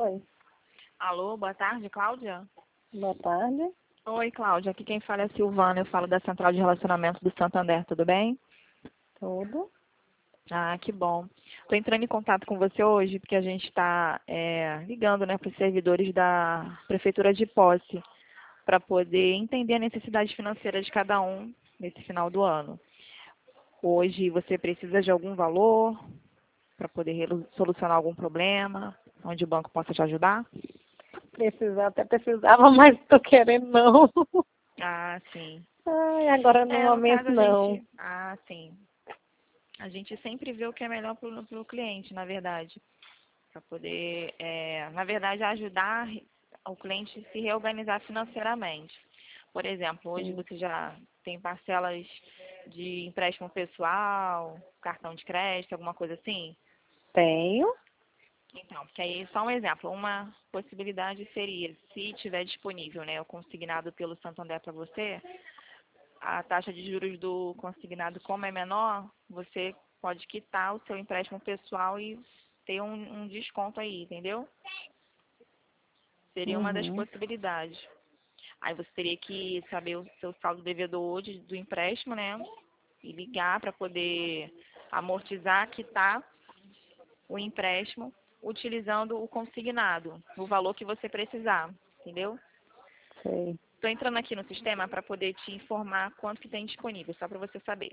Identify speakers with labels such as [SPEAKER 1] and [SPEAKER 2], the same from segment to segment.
[SPEAKER 1] Oi,
[SPEAKER 2] Alô, boa tarde, Cláudia?
[SPEAKER 1] boa tarde.
[SPEAKER 2] Oi, Cláudia. Aqui quem fala é a Silvana. Eu falo da Central de Relacionamento do Santander, tudo bem?
[SPEAKER 1] Tudo?
[SPEAKER 2] Ah, que bom. Estou entrando em contato com você hoje porque a gente está ligando, né, para os servidores da Prefeitura de Posse para poder entender a necessidade financeira de cada um nesse final do ano. Hoje você precisa de algum valor para poder solucionar algum problema, onde o banco possa te ajudar?
[SPEAKER 1] Até precisava, mas tô querendo não.
[SPEAKER 2] Ah, sim.
[SPEAKER 1] Ai, agora no
[SPEAKER 2] No caso
[SPEAKER 1] momento
[SPEAKER 2] a
[SPEAKER 1] não.
[SPEAKER 2] gente. Ah, sim. A gente sempre vê o que é melhor para o cliente, na verdade. Para poder, na verdade, ajudar o cliente a se reorganizar financeiramente. Por exemplo, hoje
[SPEAKER 1] Sim.
[SPEAKER 2] você já tem parcelas de empréstimo pessoal, cartão de crédito, alguma coisa assim?
[SPEAKER 1] Tenho.
[SPEAKER 2] Então, porque aí só um exemplo, uma possibilidade seria, se tiver disponível, né, o consignado pelo Santander para você, a taxa de juros do consignado, como é menor, você pode quitar o seu empréstimo pessoal e ter um desconto aí, entendeu? Seria uma das
[SPEAKER 1] Uhum.
[SPEAKER 2] possibilidades. Aí você teria que saber o seu saldo devedor hoje do empréstimo, né? E ligar para poder amortizar, quitar o empréstimo utilizando o consignado, o valor que você precisar, entendeu?
[SPEAKER 1] Sei.
[SPEAKER 2] Estou entrando aqui no sistema para poder te informar quanto que tem disponível, só para você saber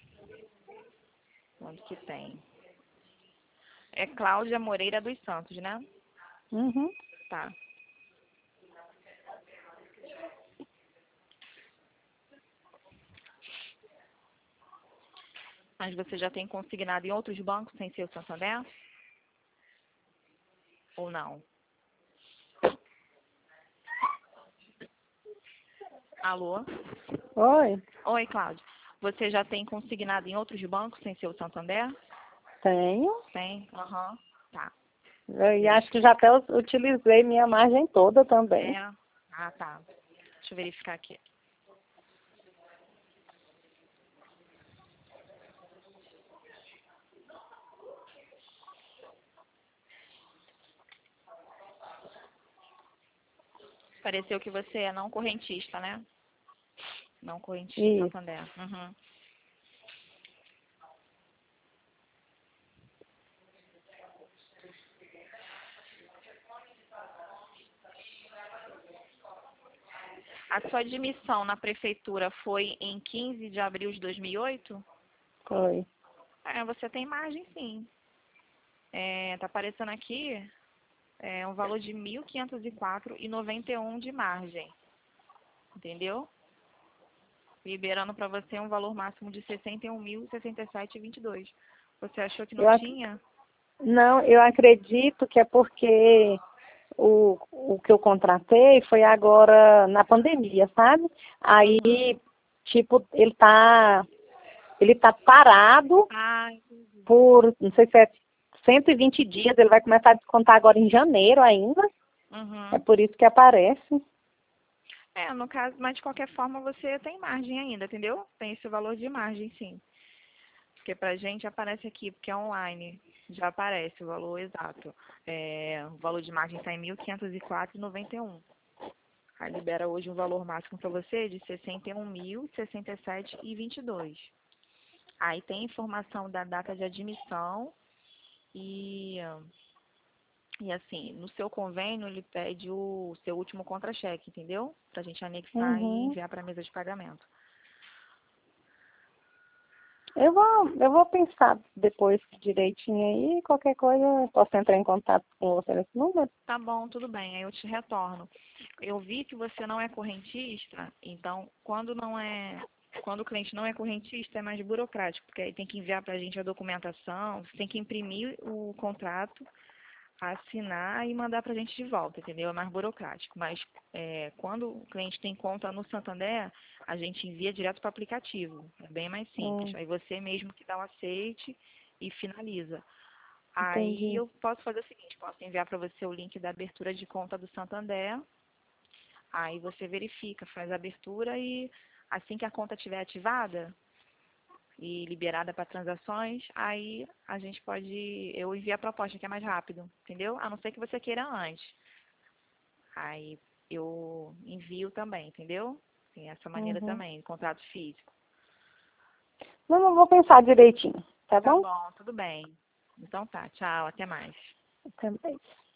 [SPEAKER 2] quanto que tem. É Cláudia Moreira dos Santos, né?
[SPEAKER 1] Uhum.
[SPEAKER 2] Tá. Mas você já tem consignado em outros bancos sem ser o Santander? Ou não? Alô?
[SPEAKER 1] Oi,
[SPEAKER 2] Oi, Cláudia. Você já tem consignado em outros bancos sem ser o Santander?
[SPEAKER 1] tenho.
[SPEAKER 2] Tem? Aham. Tá.
[SPEAKER 1] E acho que
[SPEAKER 2] Verificar.
[SPEAKER 1] já até utilizei minha margem toda também.
[SPEAKER 2] É. Ah, tá. Deixa eu verificar aqui. Pareceu que você é não correntista, né? Não correntista
[SPEAKER 1] Isso.
[SPEAKER 2] Santander. Uhum. A sua admissão na prefeitura foi em 15 de abril de 2008?
[SPEAKER 1] Foi.
[SPEAKER 2] Você tem margem, sim. Tá aparecendo aqui um valor de 1.504,91 de margem, entendeu? Liberando para você um valor máximo de 61.067,22. Você achou que
[SPEAKER 1] Eu,
[SPEAKER 2] não tinha?
[SPEAKER 1] não, eu acredito que é porque o que eu contratei foi agora na pandemia, sabe? Aí,
[SPEAKER 2] Uhum.
[SPEAKER 1] tipo, ele tá parado
[SPEAKER 2] Ah, entendi.
[SPEAKER 1] por, não sei se é 120 dias, ele vai começar a descontar agora em janeiro ainda. É
[SPEAKER 2] Uhum.
[SPEAKER 1] por isso que aparece.
[SPEAKER 2] No caso, mas de qualquer forma você tem margem ainda, entendeu? Tem esse valor de margem, sim. Porque pra gente aparece aqui, porque é online, já aparece o valor exato. O valor de margem está em 1.504,91. Aí libera hoje um valor máximo para você de 61.067,22. Aí tem informação da data de admissão e, e assim, no seu convênio ele pede o seu último contra-cheque, entendeu? Pra gente anexar e
[SPEAKER 1] Uhum.
[SPEAKER 2] enviar para a mesa de pagamento.
[SPEAKER 1] Eu vou pensar depois direitinho aí, qualquer coisa eu posso entrar em contato com você nesse número.
[SPEAKER 2] Tá bom, tudo bem, aí eu te retorno. Eu vi que você não é correntista, então quando o cliente não é correntista é mais burocrático, porque aí tem que enviar para a gente a documentação, você tem que imprimir o contrato, assinar e mandar para a gente de volta, entendeu? É mais burocrático. Mas quando o cliente tem conta no Santander, a gente envia direto para o aplicativo. É bem mais simples. Aí você mesmo que dá o aceite e finaliza. Aí
[SPEAKER 1] Entendi.
[SPEAKER 2] eu posso fazer o seguinte, posso enviar para você o link da abertura de conta do Santander. Aí você verifica, faz a abertura e assim que a conta estiver ativada, e liberada para transações, aí a gente pode, eu envio a proposta que é mais rápido, entendeu? A não ser que você queira antes. Aí eu envio também, entendeu? Tem essa maneira
[SPEAKER 1] Uhum.
[SPEAKER 2] também, contrato físico.
[SPEAKER 1] Não, não vou pensar direitinho, tá
[SPEAKER 2] Tá
[SPEAKER 1] bom?
[SPEAKER 2] bom, tudo bem. Então tá, tchau, até mais.
[SPEAKER 1] Até mais.